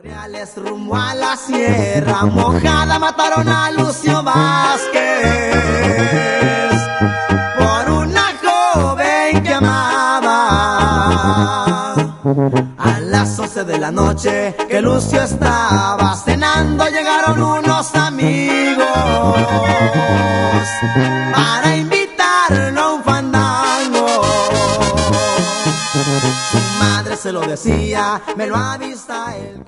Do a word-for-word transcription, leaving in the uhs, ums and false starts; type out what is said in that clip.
Reales rumbo a la sierra mojada mataron a Lucio Vázquez por una joven que amaba. A las once de la noche que Lucio estaba cenando llegaron unos amigos para invitarlo a un fandango. Su madre se lo decía, me lo avisa él.